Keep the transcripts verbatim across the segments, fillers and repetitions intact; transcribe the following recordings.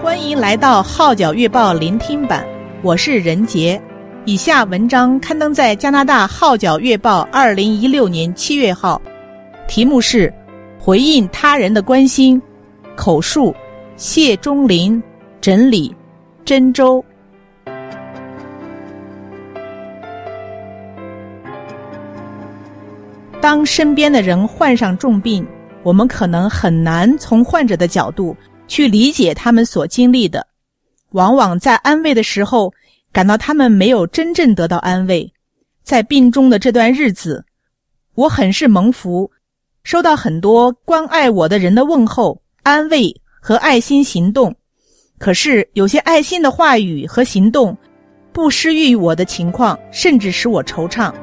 欢迎来到号角月报聆听版，我是任杰。以下文章刊登在加拿大号角月报二零一六年七月号，题目是回应他人的关心，口述谢钟林，整理真州。当身边的人患上重病，我们可能很难从患者的角度去理解他们所经历的，往往在安慰的时候感到他们没有真正得到安慰。在病中的这段日子，我很是蒙福，收到很多关爱我的人的问候、安慰和爱心行动。可是有些爱心的话语和行动不施于我的情况，甚至使我惆怅。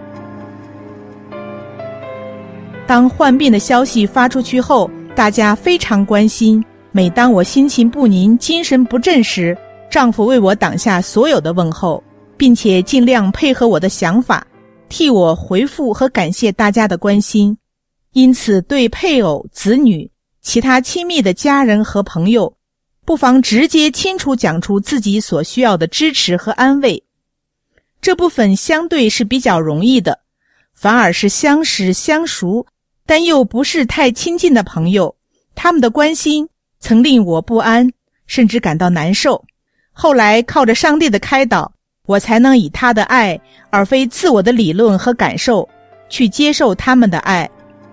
当患病的消息发出去后，大家非常关心。每当我心情不宁、精神不振时，丈夫为我挡下所有的问候，并且尽量配合我的想法，替我回复和感谢大家的关心。因此，对配偶、子女、其他亲密的家人和朋友，不妨直接清楚讲出自己所需要的支持和安慰。这部分相对是比较容易的，反而是相识相熟但又不是太亲近的朋友，他们的关心曾令我不安，甚至感到难受。后来靠着上帝的开导，我才能以他的爱，而非自我的理论和感受，去接受他们的爱。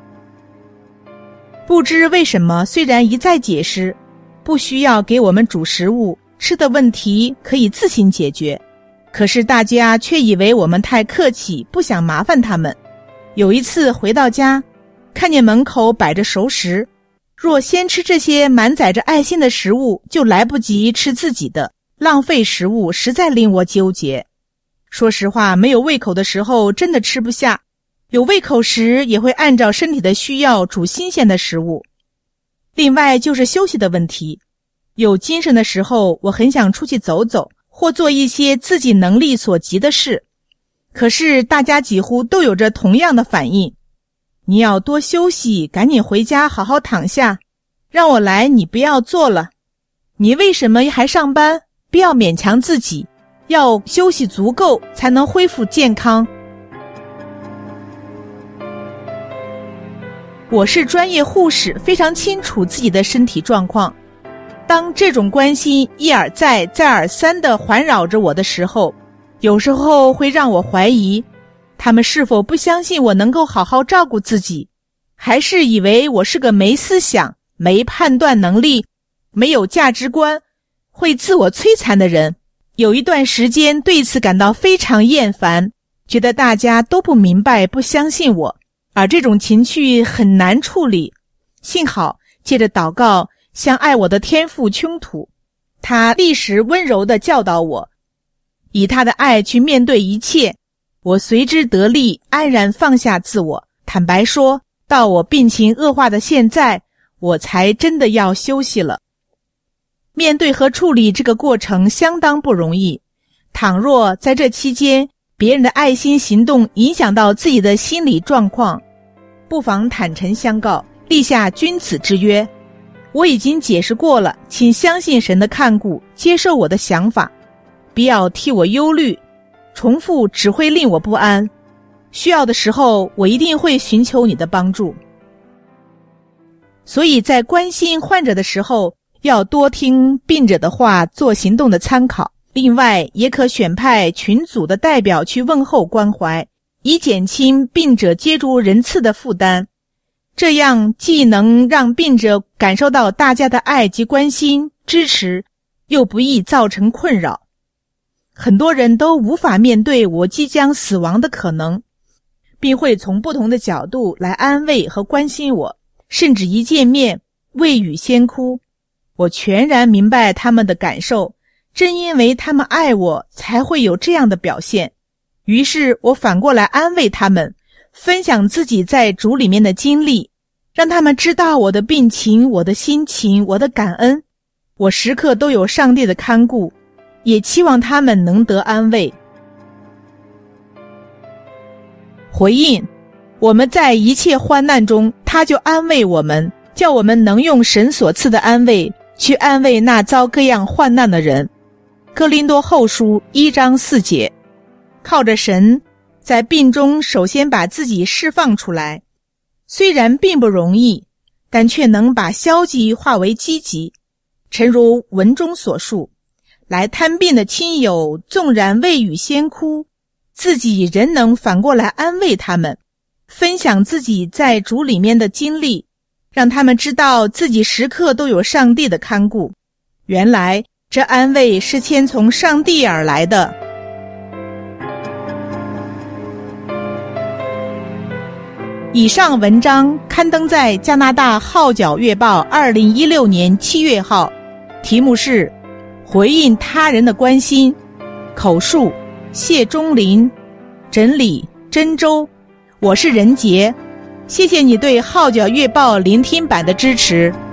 不知为什么，虽然一再解释，不需要给我们煮食物，吃的问题可以自行解决，可是大家却以为我们太客气，不想麻烦他们。有一次回到家，看见门口摆着熟食，若先吃这些满载着爱心的食物，就来不及吃自己的，浪费食物实在令我纠结。说实话，没有胃口的时候真的吃不下，有胃口时也会按照身体的需要煮新鲜的食物。另外就是休息的问题，有精神的时候我很想出去走走，或做一些自己能力所及的事，可是大家几乎都有着同样的反应，你要多休息，赶紧回家好好躺下，让我来你不要做了，你为什么还上班，不要勉强自己，要休息足够才能恢复健康。我是专业护士，非常清楚自己的身体状况，当这种关心一而再再而三地环绕着我的时候，有时候会让我怀疑他们是否不相信我能够好好照顾自己，还是以为我是个没思想、没判断能力、没有价值观、会自我摧残的人。有一段时间对此感到非常厌烦，觉得大家都不明白、不相信我，而这种情绪很难处理。幸好借着祷告向爱我的天父倾吐，他立时温柔地教导我，以他的爱去面对一切。我随之得力，安然放下自我。坦白说，到我病情恶化的现在，我才真的要休息了。面对和处理这个过程相当不容易，倘若在这期间别人的爱心行动影响到自己的心理状况，不妨坦诚相告，立下君子之约。我已经解释过了，请相信神的看顾，接受我的想法，不要替我忧虑，重复只会令我不安。需要的时候，我一定会寻求你的帮助。所以在关心患者的时候，要多听病者的话，做行动的参考。另外，也可选派群组的代表去问候关怀，以减轻病者接触人次的负担。这样既能让病者感受到大家的爱及关心、支持，又不易造成困扰。很多人都无法面对我即将死亡的可能，并会从不同的角度来安慰和关心我，甚至一见面未语先哭。我全然明白他们的感受，正因为他们爱我，才会有这样的表现。于是我反过来安慰他们，分享自己在主里面的经历，让他们知道我的病情、我的心情、我的感恩。我时刻都有上帝的看顾，也期望他们能得安慰。回应，我们在一切患难中，他就安慰我们，叫我们能用神所赐的安慰去安慰那遭各样患难的人。哥林多后书一章四节，靠着神在病中首先把自己释放出来，虽然并不容易，但却能把消极化为积极。诚如文中所述，来探病的亲友纵然未语先哭，自己仍能反过来安慰他们，分享自己在主里面的经历，让他们知道自己时刻都有上帝的看顾。原来这安慰是先从上帝而来的。以上文章刊登在加拿大号角月报二零一六年七月号，题目是回应他人的关心，口述谢钟林，整理真周，我是任杰。谢谢你对号角月报聆听版的支持。